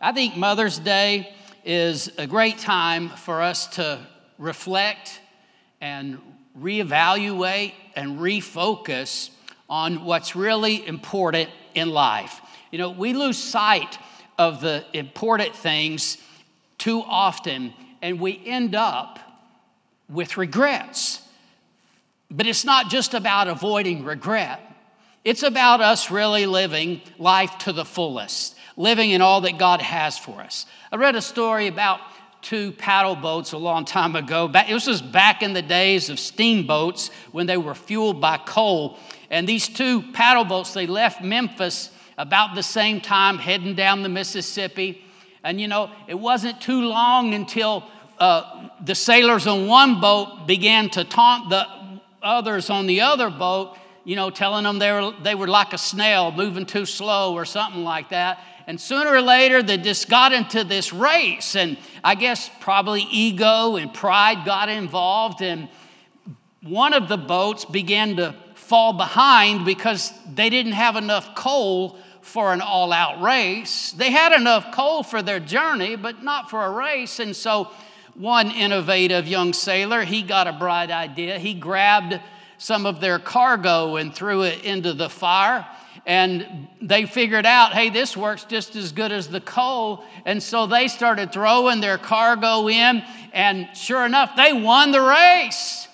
I think Mother's Day is a great time for us to reflect and reevaluate and refocus on what's really important in life. You know, we lose sight of the important things too often, and we end up with regrets. But it's not just about avoiding regret. It's about us really living life to the fullest, living in all that God has for us. I read a story about two paddle boats a long time ago. This was back in the days of steamboats when they were fueled by coal. And these two paddle boats, they left Memphis about the same time, heading down the Mississippi. And you know, it wasn't too long until the sailors on one boat began to taunt the others on the other boat, you know, telling them they were like a snail moving too slow or something like that. And sooner or later, they just got into this race. And I guess probably ego and pride got involved. And one of the boats began to fall behind because they didn't have enough coal for an all-out race. They had enough coal for their journey, but not for a race. And so one innovative young sailor, he got a bright idea. He grabbed some of their cargo and threw it into the fire. And they figured out, hey, this works just as good as the coal. And so they started throwing their cargo in. And sure enough, they won the race.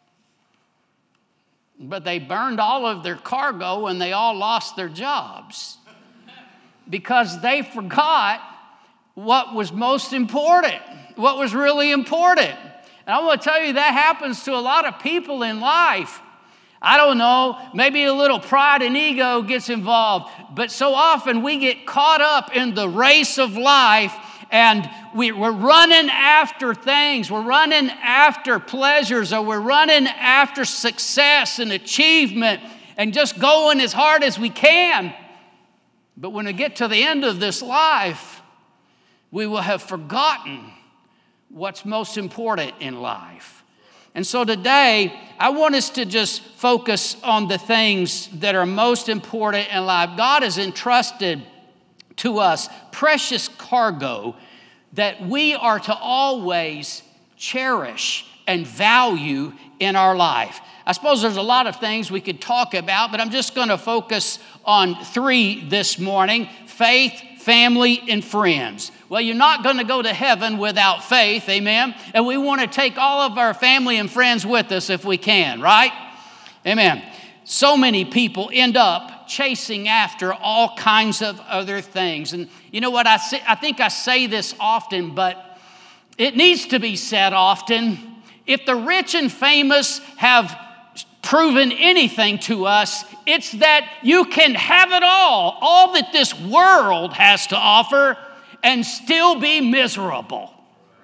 But they burned all of their cargo and they all lost their jobs because they forgot what was most important, what was really important. And I want to tell you that happens to a lot of people in life. I don't know, maybe a little pride and ego gets involved, but so often we get caught up in the race of life and we're running after things. We're running after pleasures, or we're running after success and achievement and just going as hard as we can. But when we get to the end of this life, we will have forgotten what's most important in life. And so today, I want us to just focus on the things that are most important in life. God has entrusted to us precious cargo that we are to always cherish and value in our life. I suppose there's a lot of things we could talk about, but I'm just going to focus on three this morning: faith, family, and friends. Well, you're not going to go to heaven without faith, amen? And we want to take all of our family and friends with us if we can, right? Amen. So many people end up chasing after all kinds of other things. And you know what, I think I say this often, but it needs to be said often. If the rich and famous have proven anything to us, it's that you can have it all that this world has to offer, and still be miserable.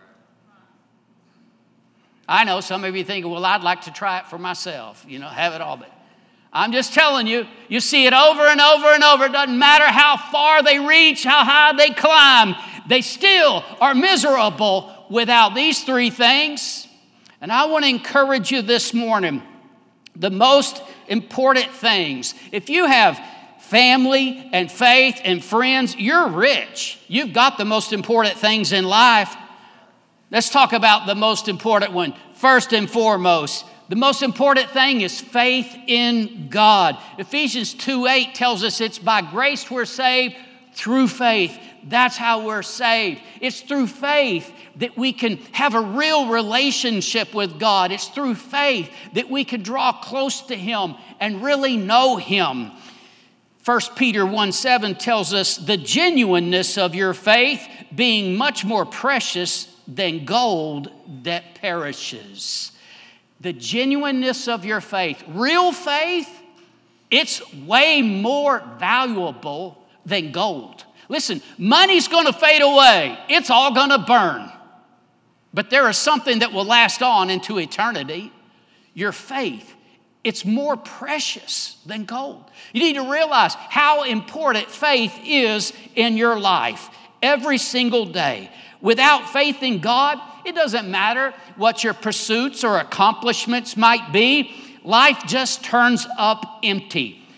I know some of you thinking, well, I'd like to try it for myself, you know, have it all. But I'm just telling you, you see it over and over and over. It doesn't matter how far they reach, how high they climb, they still are miserable without these three things. And I want to encourage you this morning, the most important things. If you have family and faith and friends, you're rich. You've got the most important things in life. Let's talk about the most important one. First and foremost, the most important thing is faith in God. Ephesians 2:8 tells us it's by grace we're saved through faith. That's how we're saved. It's through faith that we can have a real relationship with God. It's through faith that we can draw close to Him and really know Him. 1 Peter 1:7 tells us the genuineness of your faith being much more precious than gold that perishes. The genuineness of your faith, real faith, it's way more valuable than gold. Listen, money's going to fade away. It's all going to burn. But there is something that will last on into eternity. Your faith. It's more precious than gold. You need to realize how important faith is in your life every single day. Without faith in God, it doesn't matter what your pursuits or accomplishments might be. Life just turns up empty.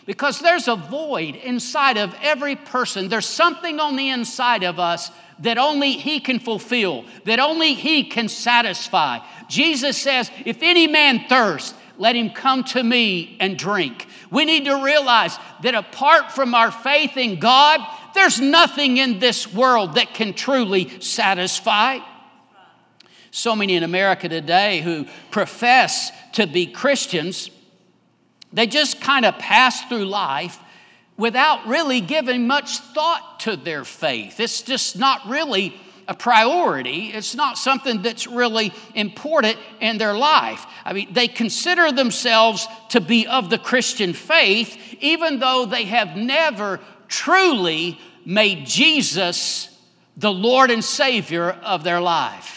Because there's a void inside of every person. There's something on the inside of us that only He can fulfill, that only He can satisfy. Jesus says, if any man thirst, let him come to me and drink. We need to realize that apart from our faith in God, there's nothing in this world that can truly satisfy. So many in America today who profess to be Christians, they just kind of pass through life without really giving much thought to their faith. It's just not really a priority. It's not something that's really important in their life. I mean, they consider themselves to be of the Christian faith, even though they have never truly made Jesus the Lord and Savior of their life.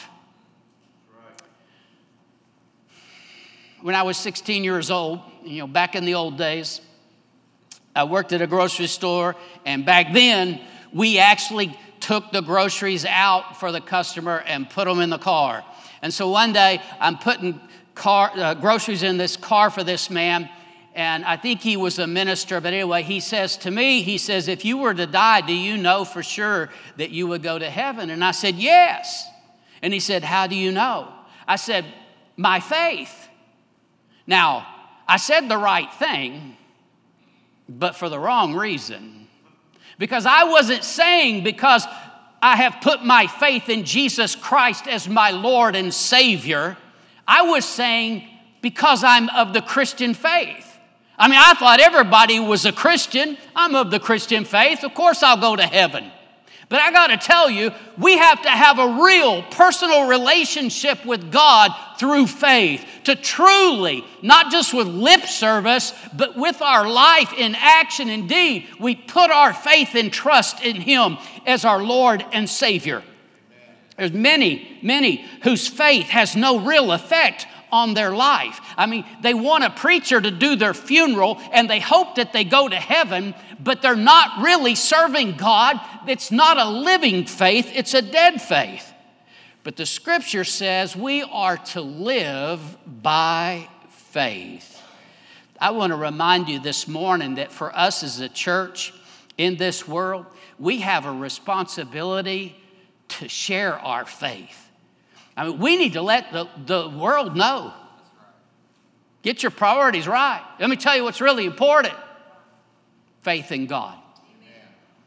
When I was 16 years old, back in the old days, I worked at a grocery store, and back then, we actually took the groceries out for the customer and put them in the car. And so one day, I'm putting groceries in this car for this man, and I think he was a minister, but anyway, he says to me, if you were to die, do you know for sure that you would go to heaven? And I said, yes. And he said, how do you know? I said, my faith. Now, I said the right thing, but for the wrong reason. Because I wasn't saying because I have put my faith in Jesus Christ as my Lord and Savior. I was saying because I'm of the Christian faith. I mean, I thought everybody was a Christian. I'm of the Christian faith. Of course I'll go to heaven. But I got to tell you, we have to have a real personal relationship with God through faith to truly, not just with lip service, but with our life in action. Indeed, we put our faith and trust in Him as our Lord and Savior. There's many whose faith has no real effect on their life. I mean, they want a preacher to do their funeral and they hope that they go to heaven, but they're not really serving God. It's not a living faith, it's a dead faith. But the scripture says we are to live by faith. I want to remind you this morning that for us as a church in this world, we have a responsibility to share our faith. I mean, we need to let the world know. Get your priorities right. Let me tell you what's really important. Faith in God. Amen.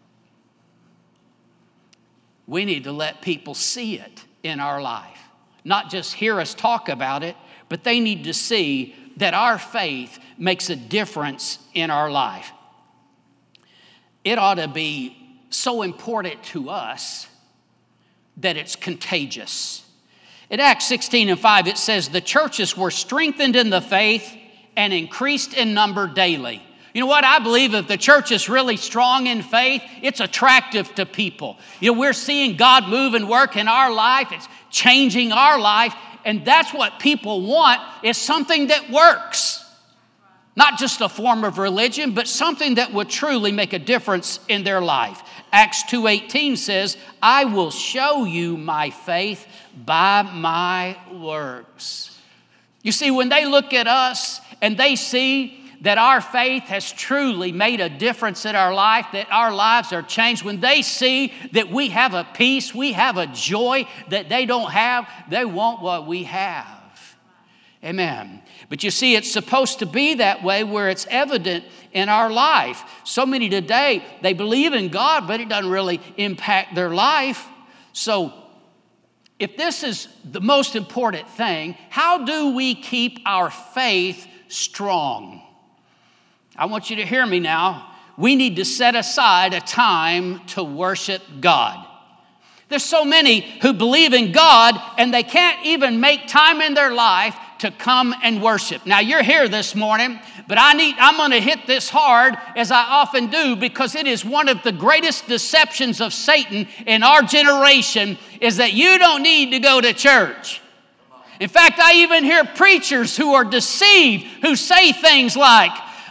We need to let people see it in our life. Not just hear us talk about it, but they need to see that our faith makes a difference in our life. It ought to be so important to us that it's contagious. In Acts 16:5, it says, the churches were strengthened in the faith and increased in number daily. You know what? I believe if the church is really strong in faith, it's attractive to people. We're seeing God move and work in our life. It's changing our life. And that's what people want, is something that works. Not just a form of religion, but something that would truly make a difference in their life. Acts 2:18 says, I will show you my faith by my works. You see, when they look at us and they see that our faith has truly made a difference in our life, that our lives are changed, when they see that we have a peace, we have a joy that they don't have, they want what we have. Amen. But you see, it's supposed to be that way where it's evident in our life. So many today, they believe in God, but it doesn't really impact their life. So if this is the most important thing, how do we keep our faith strong? I want you to hear me now. We need to set aside a time to worship God. There's so many who believe in God and they can't even make time in their life to come and worship. Now you're here this morning, but I'm going to hit this hard, as I often do, because it is one of the greatest deceptions of Satan in our generation, is that you don't need to go to church. In fact, I even hear preachers who are deceived, who say things like,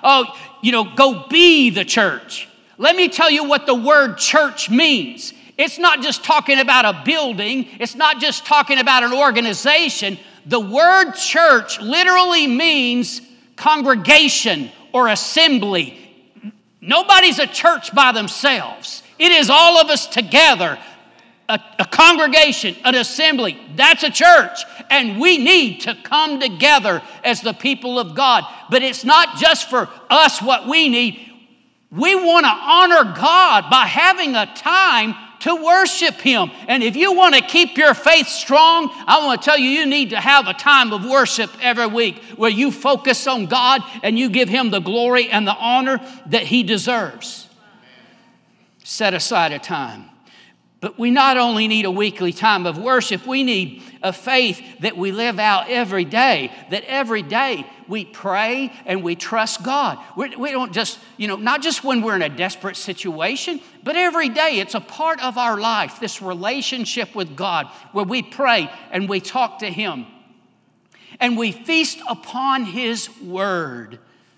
go be the church. Let me tell you what the word church means. It's not just talking about a building. It's not just talking about an organization. The word church literally means congregation or assembly. Nobody's a church by themselves. It is all of us together. A congregation, an assembly, that's a church. And we need to come together as the people of God. But it's not just for us what we need. We want to honor God by having a time to worship Him. And if you want to keep your faith strong, I want to tell you, you need to have a time of worship every week where you focus on God and you give Him the glory and the honor that He deserves. Set aside a time. But we not only need a weekly time of worship, we need a faith that we live out every day, that every day we pray and we trust God. We don't just, not just when we're in a desperate situation, but every day it's a part of our life, this relationship with God where we pray and we talk to Him and we feast upon His word.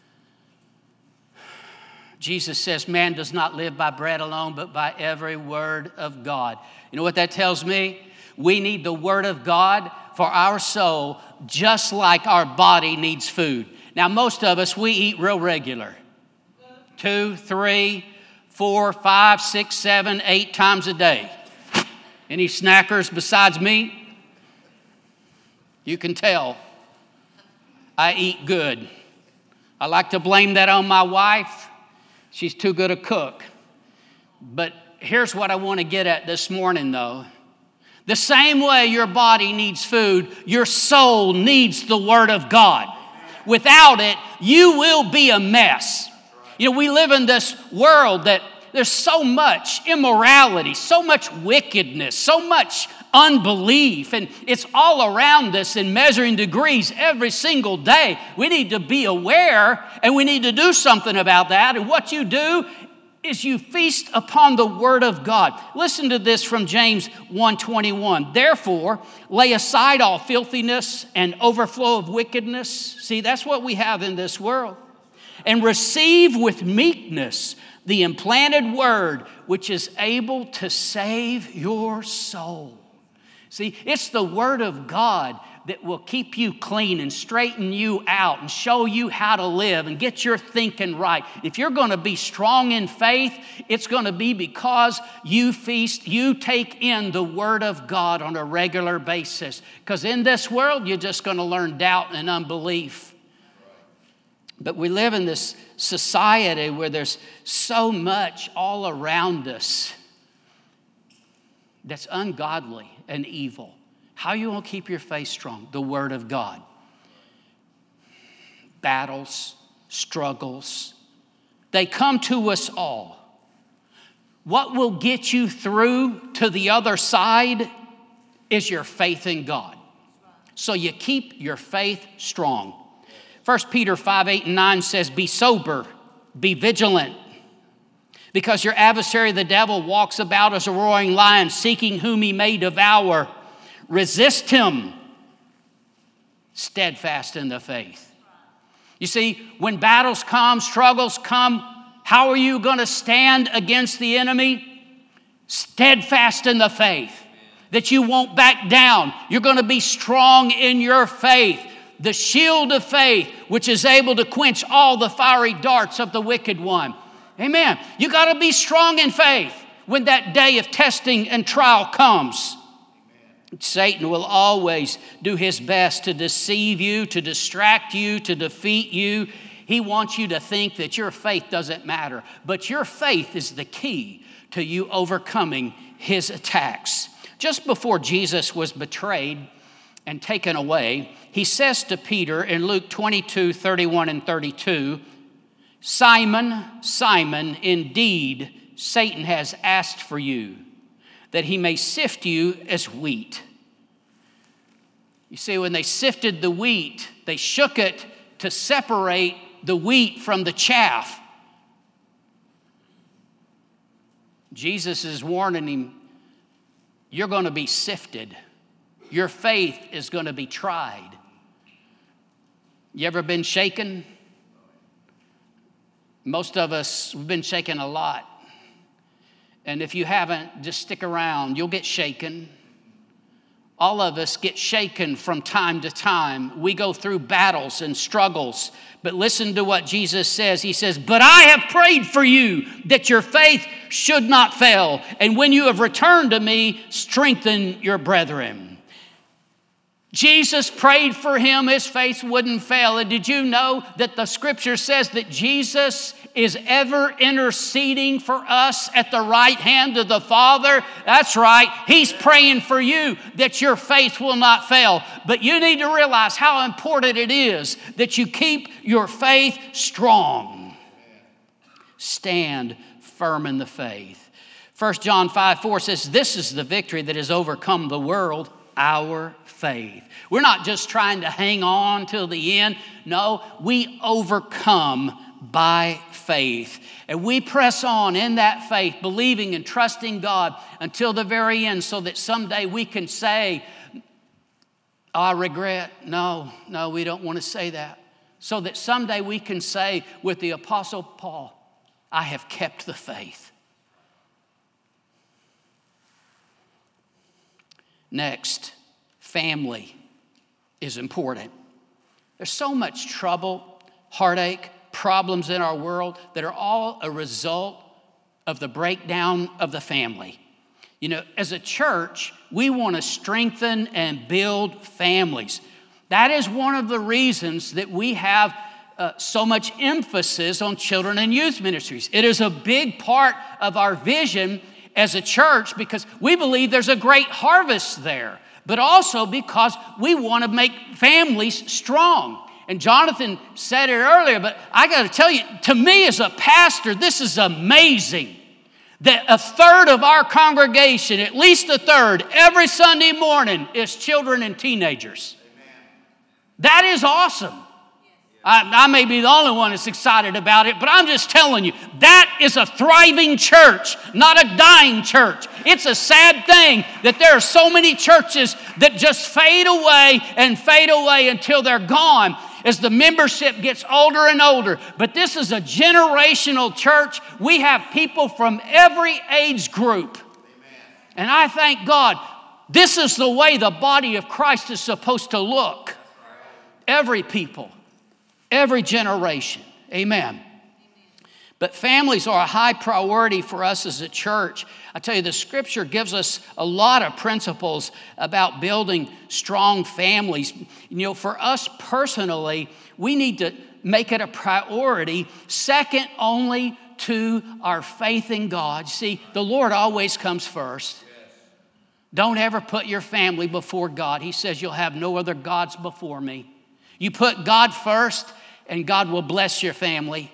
Jesus says, man does not live by bread alone, but by every word of God. You know what that tells me? We need the word of God for our soul, just like our body needs food. Now, most of us, we eat real regular. 2, 3, 4, 5, 6, 7, 8 times a day. Any snackers besides me? You can tell I eat good. I like to blame that on my wife. She's too good a cook. But here's what I want to get at this morning, though. The same way your body needs food, your soul needs the Word of God. Without it, you will be a mess. We live in this world that there's so much immorality, so much wickedness, so much unbelief, and it's all around us in measuring degrees every single day. We need to be aware, and we need to do something about that. And what you do is you feast upon the Word of God. Listen to this from James 1:21. Therefore, lay aside all filthiness and overflow of wickedness. See, that's what we have in this world. And receive with meekness the implanted word, which is able to save your soul. See, it's the Word of God that will keep you clean and straighten you out and show you how to live and get your thinking right. If you're going to be strong in faith, it's going to be because you take in the Word of God on a regular basis. Because in this world, you're just going to learn doubt and unbelief. But we live in this society where there's so much all around us that's ungodly and evil. How are you going to keep your faith strong? The Word of God. Battles, struggles, they come to us all. What will get you through to the other side is your faith in God. So you keep your faith strong. 1 Peter 5:8-9 says, be sober, be vigilant, because your adversary, the devil, walks about as a roaring lion, seeking whom he may devour. Resist him, steadfast in the faith. You see, when battles come, struggles come, how are you going to stand against the enemy? Steadfast in the faith, that you won't back down. You're going to be strong in your faith. The shield of faith, which is able to quench all the fiery darts of the wicked one. Amen. You got to be strong in faith when that day of testing and trial comes. Satan will always do his best to deceive you, to distract you, to defeat you. He wants you to think that your faith doesn't matter. But your faith is the key to you overcoming his attacks. Just before Jesus was betrayed and taken away, he says to Peter in Luke 22:31 and 32, Simon, Simon, indeed Satan has asked for you, that he may sift you as wheat. You see, when they sifted the wheat, they shook it to separate the wheat from the chaff. Jesus is warning him, you're going to be sifted. Your faith is going to be tried. You ever been shaken? Most of us have been shaken a lot. And if you haven't, just stick around. You'll get shaken. All of us get shaken from time to time. We go through battles and struggles. But listen to what Jesus says. He says, "But I have prayed for you that your faith should not fail. And when you have returned to me, strengthen your brethren." Jesus prayed for him, his faith wouldn't fail. And did you know that the scripture says that Jesus is ever interceding for us at the right hand of the Father? That's right. He's praying for you that your faith will not fail. But you need to realize how important it is that you keep your faith strong. Stand firm in the faith. 1 John 5:4 says, "This is the victory that has overcome the world, our faith." We're not just trying to hang on till the end. No, we overcome by faith. And we press on in that faith, believing and trusting God until the very end, so that someday we can say, "Oh, I regret." No, we don't want to say that. So that someday we can say with the Apostle Paul, "I have kept the faith." Next, family is important. There's so much trouble, heartache, problems in our world that are all a result of the breakdown of the family. You know, as a church, we want to strengthen and build families. That is one of the reasons that we have so much emphasis on children and youth ministries. It is a big part of our vision as a church because we believe there's a great harvest there, but also because we want to make families strong. And Jonathan said it earlier, but I got to tell you, to me as a pastor, this is amazing that a third of our congregation, at least a third, every Sunday morning is children and teenagers. Amen. That is awesome. I may be the only one that's excited about it, but I'm just telling you, that is a thriving church, not a dying church. It's a sad thing that there are so many churches that just fade away until they're gone as the membership gets older and older. But this is a generational church. We have people from every age group. Amen. And I thank God, this is the way the body of Christ is supposed to look. Every people. Every generation. Amen. But families are a high priority for us as a church. I tell you, the scripture gives us a lot of principles about building strong families. You know, for us personally, we need to make it a priority, second only to our faith in God. See, the Lord always comes first. Don't ever put your family before God. He says, "You'll have no other gods before me." You put God first, and God will bless your family.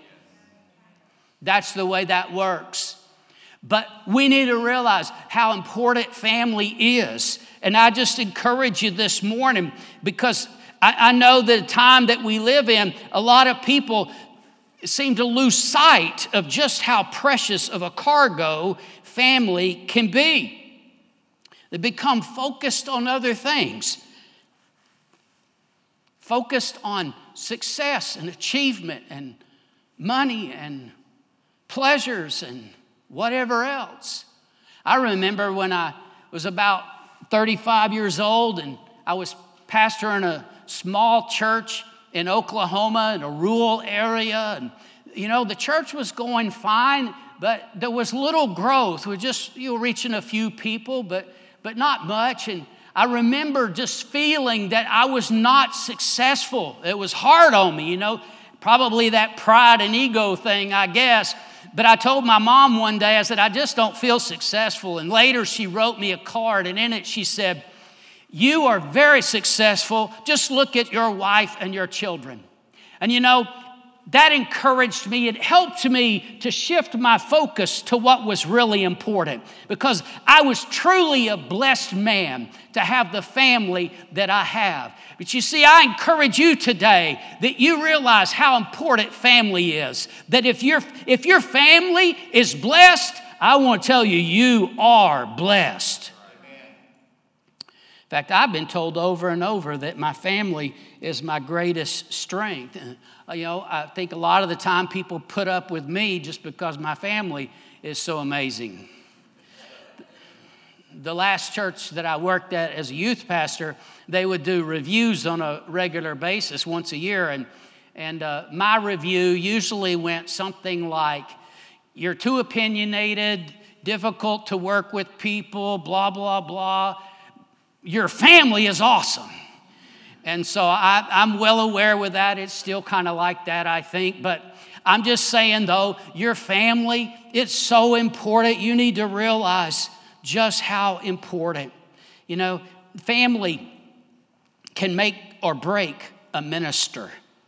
That's the way that works. But we need to realize how important family is. And I just encourage you this morning, because I know the time that we live in, a lot of people seem to lose sight of just how precious of a cargo family can be. They become focused on other things. Focused on success and achievement and money and pleasures and whatever else. I remember when I was about 35 years old and I was pastoring a small church in Oklahoma in a rural area. And, you know, the church was going fine, but there was little growth. We're just, reaching a few people, but not much. And I remember just feeling that I was not successful. It was hard on me, probably that pride and ego thing, I guess. But I told my mom one day, I said, "I just don't feel successful." And later she wrote me a card, and in it she said, "You are very successful. Just look at your wife and your children." And that encouraged me. It helped me to shift my focus to what was really important, because I was truly a blessed man to have the family that I have. But you see, I encourage you today that you realize how important family is. That if your family is blessed, I want to tell you, you are blessed. In fact, I've been told over and over that my family is my greatest strength. I think a lot of the time people put up with me just because my family is so amazing. the last church that I worked at as a youth pastor, they would do reviews on a regular basis once a year. And my review usually went something like, you're too opinionated, difficult to work with people, blah, blah, blah. Your family is awesome. And so I'm well aware with that. It's still kind of like that, I think. But I'm just saying, though, your family, it's so important. You need to realize just how important. You know, family can make or break a minister.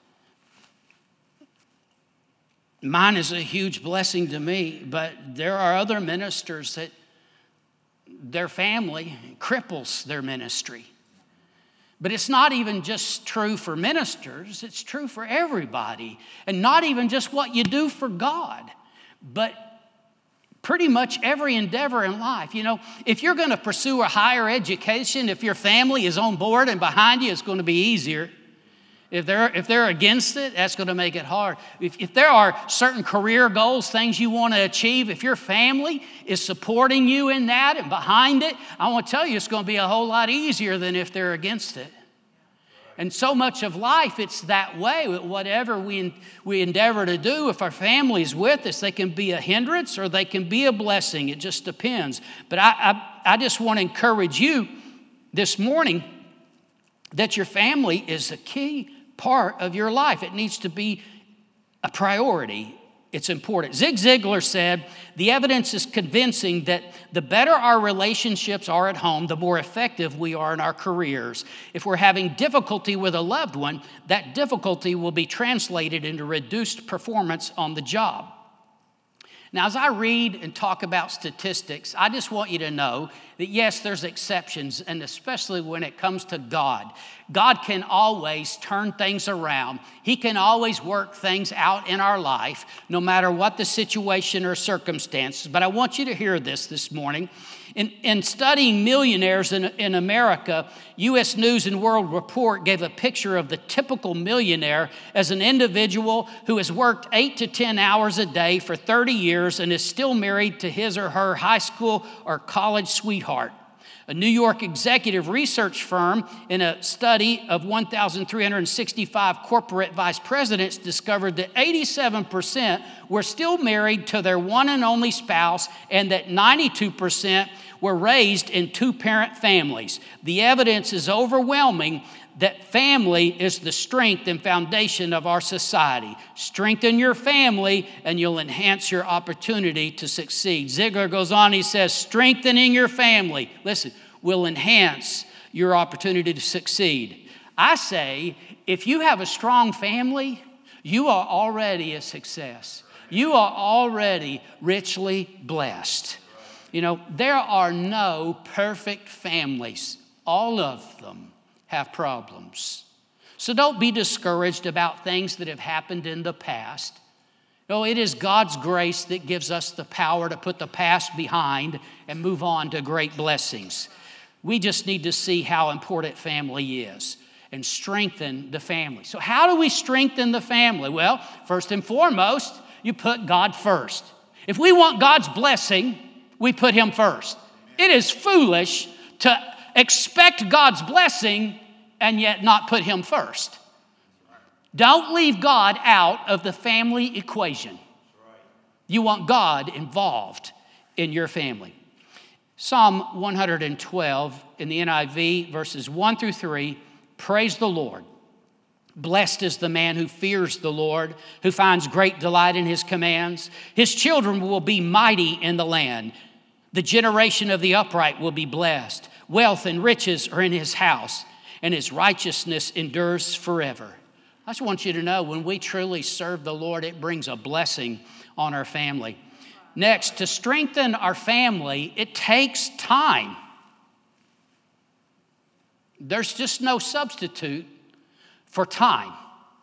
Mine is a huge blessing to me, but there are other ministers that their family cripples their ministry. But it's not even just true for ministers, it's true for everybody. And not even just what you do for God, but pretty much every endeavor in life. You know, if you're going to pursue a higher education, if your family is on board and behind you, it's going to be easier. If they're against it, that's going to make it hard. If there are certain career goals, things you want to achieve, if your family is supporting you in that and behind it, I want to tell you it's going to be a whole lot easier than if they're against it. And so much of life, it's that way. Whatever we endeavor to do, if our family's with us, they can be a hindrance or they can be a blessing. It just depends. But I just want to encourage you this morning that your family is a key part of your life. It needs to be a priority. It's important. Zig Ziglar said, the evidence is convincing that the better our relationships are at home, the more effective we are in our careers. If we're having difficulty with a loved one, that difficulty will be translated into reduced performance on the job. Now, as I read and talk about statistics, I just want you to know that yes, there's exceptions, and especially when it comes to God. God can always turn things around. He can always work things out in our life, no matter what the situation or circumstances. But I want you to hear this morning. In studying millionaires in America, U.S. News and World Report gave a picture of the typical millionaire as an individual who has worked 8 to 10 hours a day for 30 years and is still married to his or her high school or college sweetheart. A New York executive research firm, in a study of 1,365 corporate vice presidents, discovered that 87% were still married to their one and only spouse, and that 92% were raised in two-parent families. The evidence is overwhelming that family is the strength and foundation of our society. Strengthen your family and you'll enhance your opportunity to succeed. Ziglar goes on, he says, strengthening your family, listen, will enhance your opportunity to succeed. I say, if you have a strong family, you are already a success. You are already richly blessed. You know, there are no perfect families. All of them have problems. So don't be discouraged about things that have happened in the past. No, it is God's grace that gives us the power to put the past behind and move on to great blessings. We just need to see how important family is and strengthen the family. So how do we strengthen the family? Well, first and foremost, you put God first. If we want God's blessing, we put Him first. It is foolish to expect God's blessing and yet not put Him first. Don't leave God out of the family equation. You want God involved in your family. Psalm 112 in the NIV, verses 1 through 3, praise the Lord. Blessed is the man who fears the Lord, who finds great delight in His commands. His children will be mighty in the land. The generation of the upright will be blessed. Wealth and riches are in his house, and his righteousness endures forever. I just want you to know, when we truly serve the Lord, it brings a blessing on our family. Next, to strengthen our family, it takes time. There's just no substitute for time.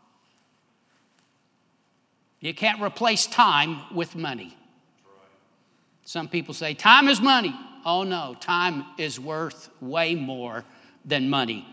You can't replace time with money. Some people say, time is money. Oh no, time is worth way more than money.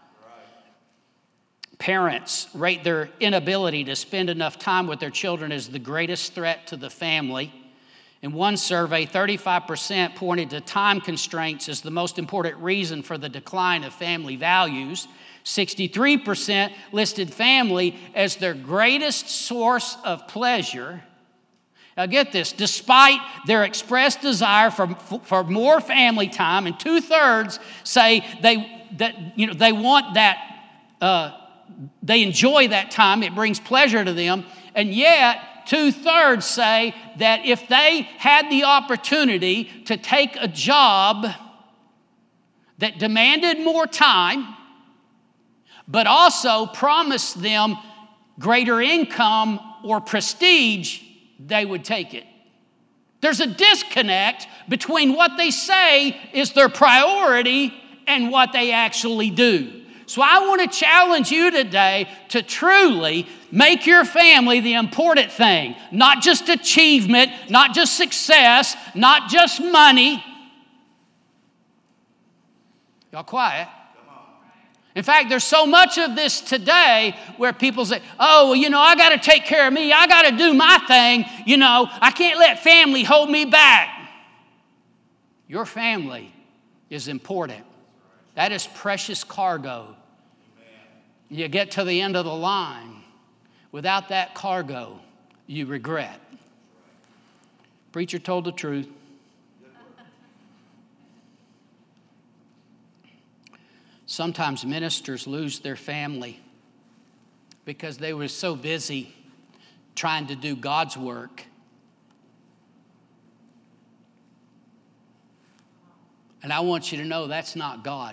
Parents rate their inability to spend enough time with their children as the greatest threat to the family. In one survey, 35% pointed to time constraints as the most important reason for the decline of family values. 63% listed family as their greatest source of pleasure. Now get this, despite their expressed desire for more family time, and 2/3 say they want that, they enjoy that time, it brings pleasure to them, and yet 2/3 say that if they had the opportunity to take a job that demanded more time, but also promised them greater income or prestige, they would take it. There's a disconnect between what they say is their priority and what they actually do. So I want to challenge you today to truly make your family the important thing. Not just achievement, not just success, not just money. Y'all quiet. In fact, there's so much of this today where people say, oh, well, I got to take care of me. I got to do my thing. I can't let family hold me back. Your family is important. That is precious cargo. You get to the end of the line. Without that cargo, you regret. Preacher told the truth. Sometimes ministers lose their family because they were so busy trying to do God's work. And I want you to know that's not God.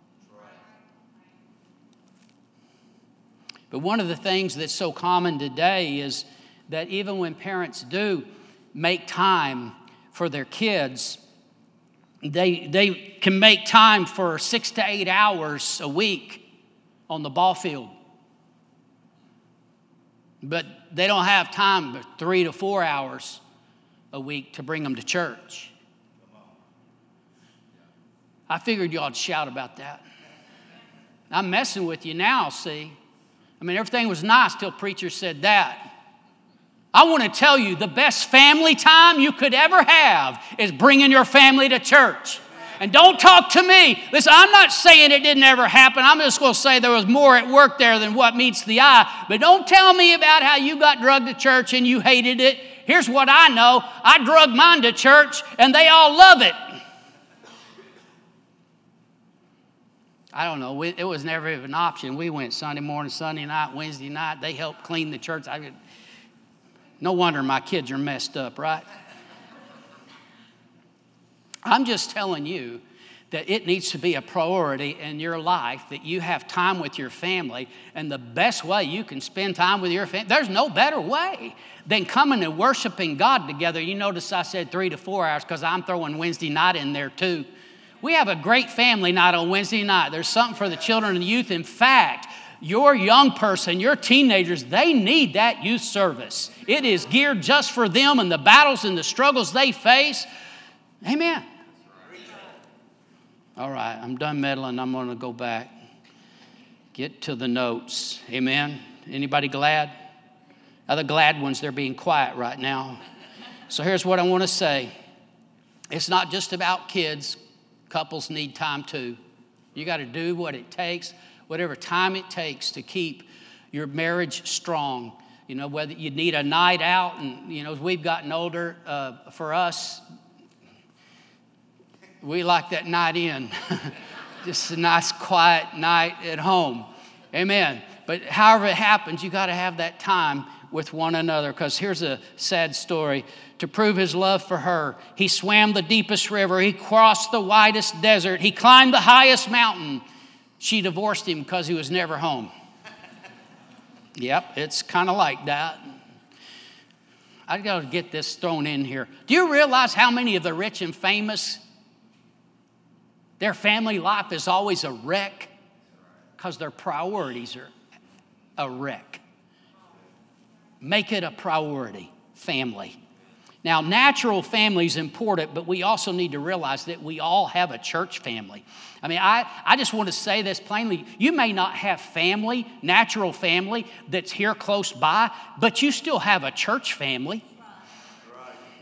But one of the things that's so common today is that even when parents do make time for their kids, they can make time for 6 to 8 hours a week on the ball field. But they don't have time but 3 to 4 hours a week to bring them to church. I figured y'all'd shout about that. I'm messing with you now, see. Everything was nice till preacher said that. I want to tell you, the best family time you could ever have is bringing your family to church. And don't talk to me. Listen, I'm not saying it didn't ever happen. I'm just going to say there was more at work there than what meets the eye. But don't tell me about how you got drugged to church and you hated it. Here's what I know. I drugged mine to church and they all love it. I don't know. It was never even an option. We went Sunday morning, Sunday night, Wednesday night. They helped clean the church. No wonder my kids are messed up, right? I'm just telling you that it needs to be a priority in your life that you have time with your family. And the best way you can spend time with your family, there's no better way than coming and worshiping God together. You notice I said 3 to 4 hours because I'm throwing Wednesday night in there too. We have a great family night on Wednesday night. There's something for the children and the youth. In fact, your young person, your teenagers, they need that youth service. It is geared just for them and the battles and the struggles they face. Amen. All right, I'm done meddling. I'm going to go back. Get to the notes. Amen. Anybody glad? Other glad ones, they're being quiet right now. So here's what I want to say. It's not just about kids. Couples need time too. You got to do what it takes, whatever time it takes to keep your marriage strong. Whether you need a night out, and as we've gotten older, for us, we like that night in. Just a nice quiet night at home. Amen. But however it happens, you got to have that time with one another, because here's a sad story. To prove his love for her, he swam the deepest river. He crossed the widest desert. He climbed the highest mountain. She divorced him because he was never home. Yep, it's kind of like that. I got to get this thrown in here. Do you realize how many of the rich and famous, their family life is always a wreck? Because their priorities are a wreck. Make it a priority, family. Now, natural family is important, but we also need to realize that we all have a church family. I just want to say this plainly. You may not have family, natural family, that's here close by, but you still have a church family.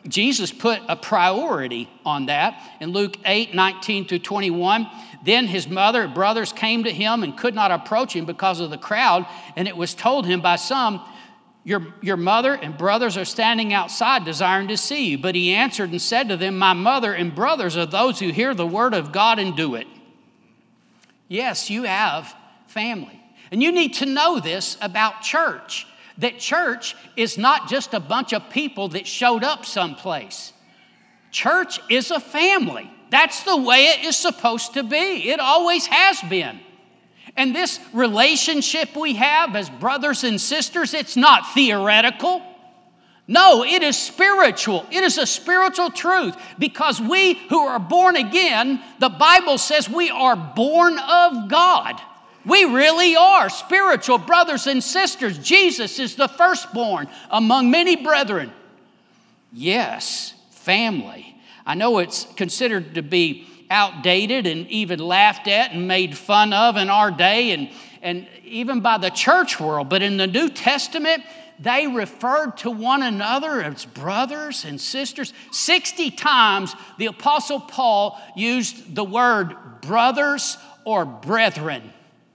Jesus put a priority on that. In Luke 8:19-21, then his mother and brothers came to him and could not approach him because of the crowd, and it was told him by some, your mother and brothers are standing outside desiring to see you. But he answered and said to them, my mother and brothers are those who hear the word of God and do it. Yes, you have family. And you need to know this about church, that church is not just a bunch of people that showed up someplace. Church is a family. That's the way it is supposed to be. It always has been. And this relationship we have as brothers and sisters, it's not theoretical. No, it is spiritual. It is a spiritual truth because we who are born again, the Bible says we are born of God. We really are spiritual brothers and sisters. Jesus is the firstborn among many brethren. Yes, family. I know it's considered to be outdated and even laughed at and made fun of in our day and even by the church world. But in the New Testament, they referred to one another as brothers and sisters. 60 times the Apostle Paul used the word brothers or brethren.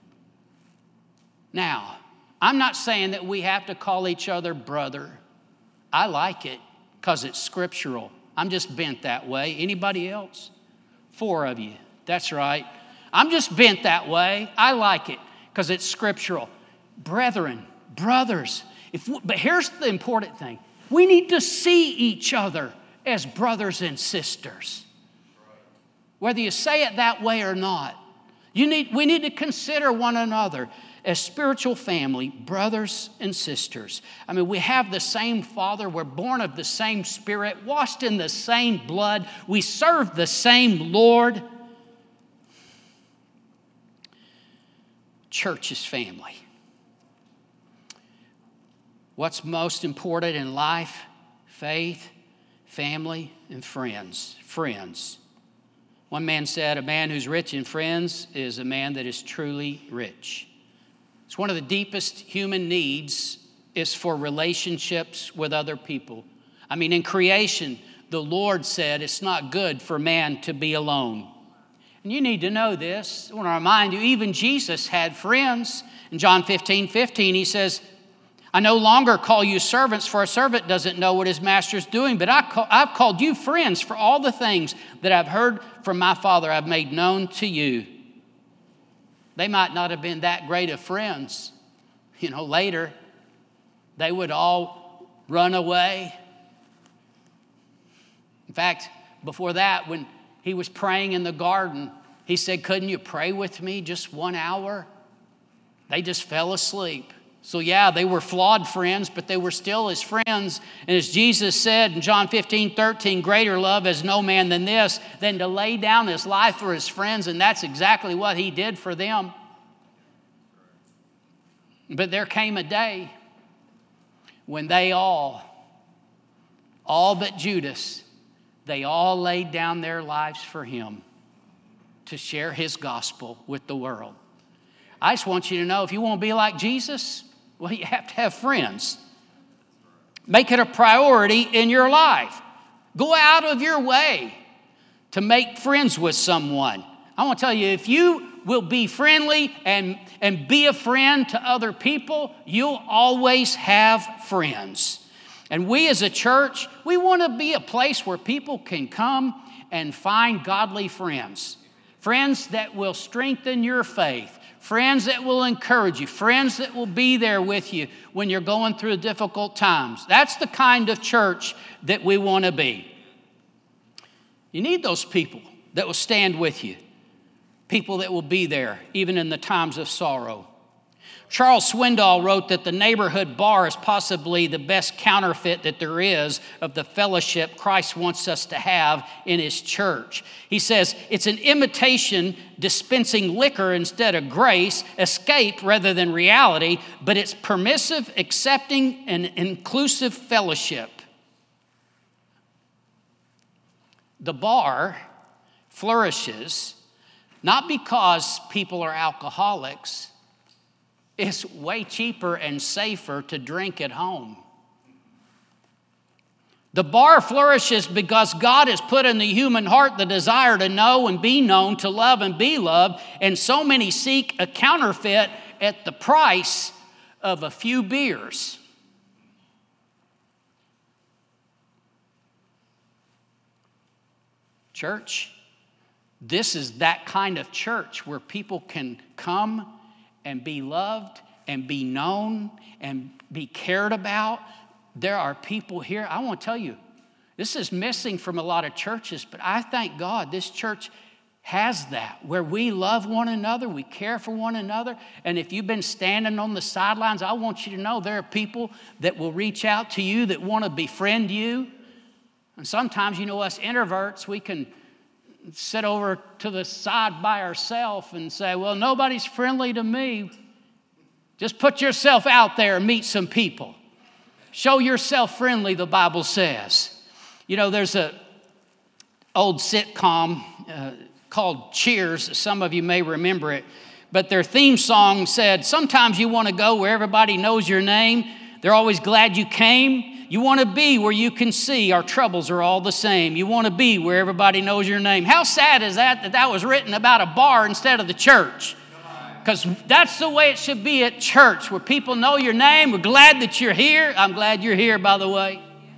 Now, I'm not saying that we have to call each other brother. I like it because it's scriptural. I'm just bent that way. Anybody else? 4 of you. That's right. I'm just bent that way. I like it because it's scriptural. Brethren, brothers. But here's the important thing. We need to see each other as brothers and sisters. Whether you say it that way or not. We need to consider one another as spiritual family, brothers and sisters. I mean, we have the same Father. We're born of the same Spirit, washed in the same blood. We serve the same Lord. Church is family. What's most important in life? Faith, family, and friends. Friends. One man said, a man who's rich in friends is a man that is truly rich. It's one of the deepest human needs is for relationships with other people. I mean, in creation, the Lord said it's not good for man to be alone. And you need to know this. I want to remind you, even Jesus had friends. In John 15:15, he says, I no longer call you servants, for a servant doesn't know what his master is doing, but I've called you friends, for all the things that I've heard from my Father I've made known to you. They might not have been that great of friends. Later, they would all run away. In fact, before that, when he was praying in the garden, he said, couldn't you pray with me just 1 hour? They just fell asleep. So yeah, they were flawed friends, but they were still his friends. And as Jesus said in John 15:13, greater love has no man than this, than to lay down his life for his friends. And that's exactly what he did for them. But there came a day when they all but Judas, they all laid down their lives for him to share his gospel with the world. I just want you to know, if you want to be like Jesus, well, you have to have friends. Make it a priority in your life. Go out of your way to make friends with someone. I want to tell you, if you will be friendly and be a friend to other people, you'll always have friends. And we as a church, we want to be a place where people can come and find godly friends. Friends that will strengthen your faith. Friends that will encourage you. Friends that will be there with you when you're going through difficult times. That's the kind of church that we want to be. You need those people that will stand with you. People that will be there even in the times of sorrow. Charles Swindoll wrote that the neighborhood bar is possibly the best counterfeit that there is of the fellowship Christ wants us to have in his church. He says, it's an imitation dispensing liquor instead of grace, escape rather than reality, but it's permissive, accepting, and inclusive fellowship. The bar flourishes not because people are alcoholics. It's way cheaper and safer to drink at home. The bar flourishes because God has put in the human heart the desire to know and be known, to love and be loved, and so many seek a counterfeit at the price of a few beers. Church, this is that kind of church where people can come and be loved and be known and be cared about. There are people here, I want to tell you, this is missing from a lot of churches, but I thank God this church has that, where we love one another, we care for one another. And if you've been standing on the sidelines, I want you to know there are people that will reach out to you that want to befriend you. And sometimes, us introverts, we can sit over to the side by ourselves and say, well, nobody's friendly to me. Just put yourself out there and meet some people. Show yourself friendly, the Bible says. There's an old sitcom called Cheers. Some of you may remember it. But their theme song said, sometimes you want to go where everybody knows your name. They're always glad you came. You want to be where you can see our troubles are all the same. You want to be where everybody knows your name. How sad is that was written about a bar instead of the church? Because that's the way it should be at church, where people know your name. We're glad that you're here. I'm glad you're here, by the way.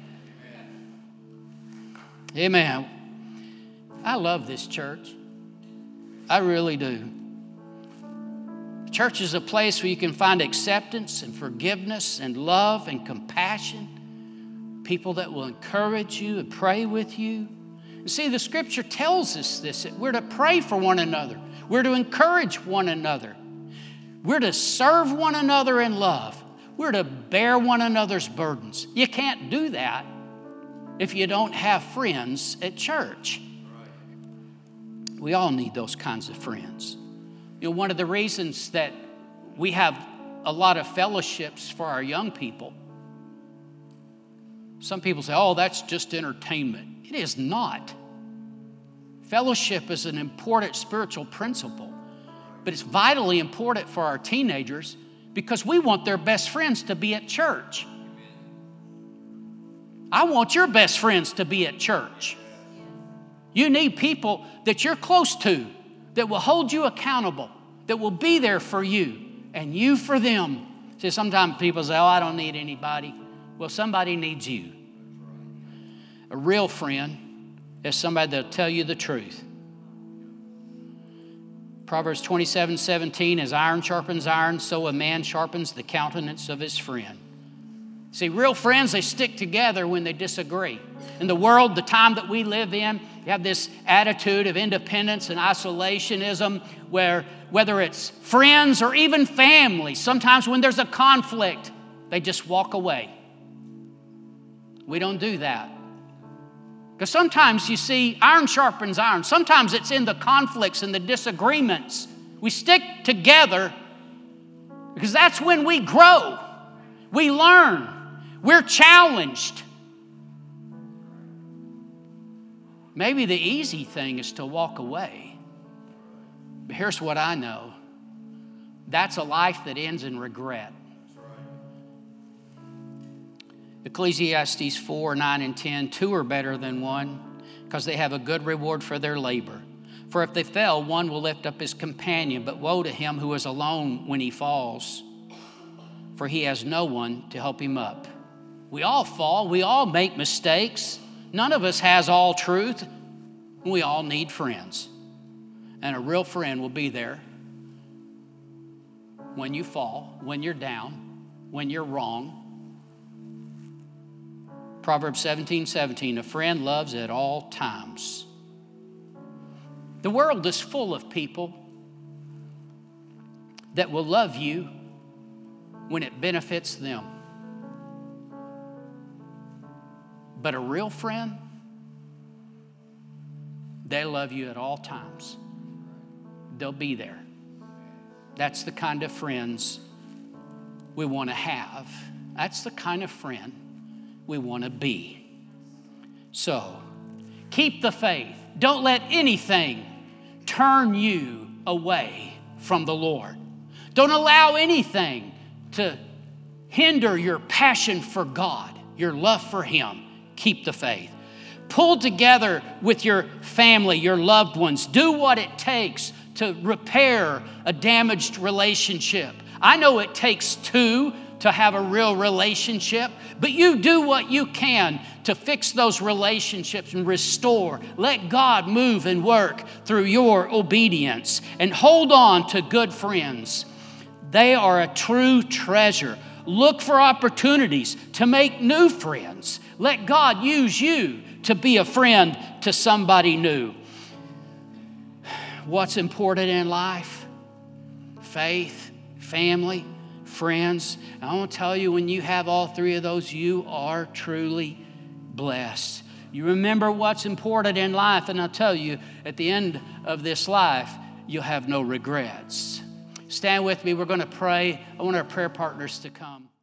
Amen. I love this church. I really do. Church is a place where you can find acceptance and forgiveness and love and compassion. People that will encourage you and pray with you. And see, the Scripture tells us this, that we're to pray for one another. We're to encourage one another. We're to serve one another in love. We're to bear one another's burdens. You can't do that if you don't have friends at church. We all need those kinds of friends. One of the reasons that we have a lot of fellowships for our young people, some people say, oh, that's just entertainment. It is not. Fellowship is an important spiritual principle, but it's vitally important for our teenagers because we want their best friends to be at church. I want your best friends to be at church. You need people that you're close to, that will hold you accountable, that will be there for you and you for them. See, sometimes people say, oh, I don't need anybody. Well, somebody needs you. A real friend is somebody that'll tell you the truth. Proverbs 27:17, as iron sharpens iron, so a man sharpens the countenance of his friend. See, real friends, they stick together when they disagree. In the world, the time that we live in, you have this attitude of independence and isolationism where whether it's friends or even family, sometimes when there's a conflict, they just walk away. We don't do that. Because sometimes, you see, iron sharpens iron. Sometimes it's in the conflicts and the disagreements. We stick together because that's when we grow. We learn. We're challenged. Maybe the easy thing is to walk away. But here's what I know. That's a life that ends in regret. Ecclesiastes 4:9 and 10, 2 are better than one because they have a good reward for their labor. For if they fell, one will lift up his companion, but woe to him who is alone when he falls, for he has no one to help him up. We all fall. We all make mistakes. None of us has all truth. We all need friends. And a real friend will be there when you fall, when you're down, when you're wrong. Proverbs 17:17, a friend loves at all times. The world is full of people that will love you when it benefits them. But a real friend, they love you at all times. They'll be there. That's the kind of friends we want to have. That's the kind of friend we want to be. So, keep the faith. Don't let anything turn you away from the Lord. Don't allow anything to hinder your passion for God, your love for Him. keep the faith. Pull together with your family, your loved ones. Do what it takes to repair a damaged relationship. I know it takes two to have a real relationship, but you do what you can to fix those relationships and restore. Let God move and work through your obedience, and hold on to good friends. They are a true treasure. Look for opportunities to make new friends. Let God use you to be a friend to somebody new. What's important in life? Faith, family, friends. And I want to tell you, when you have all three of those, you are truly blessed. You remember what's important in life, and I'll tell you, at the end of this life, you'll have no regrets. Stand with me. We're going to pray. I want our prayer partners to come.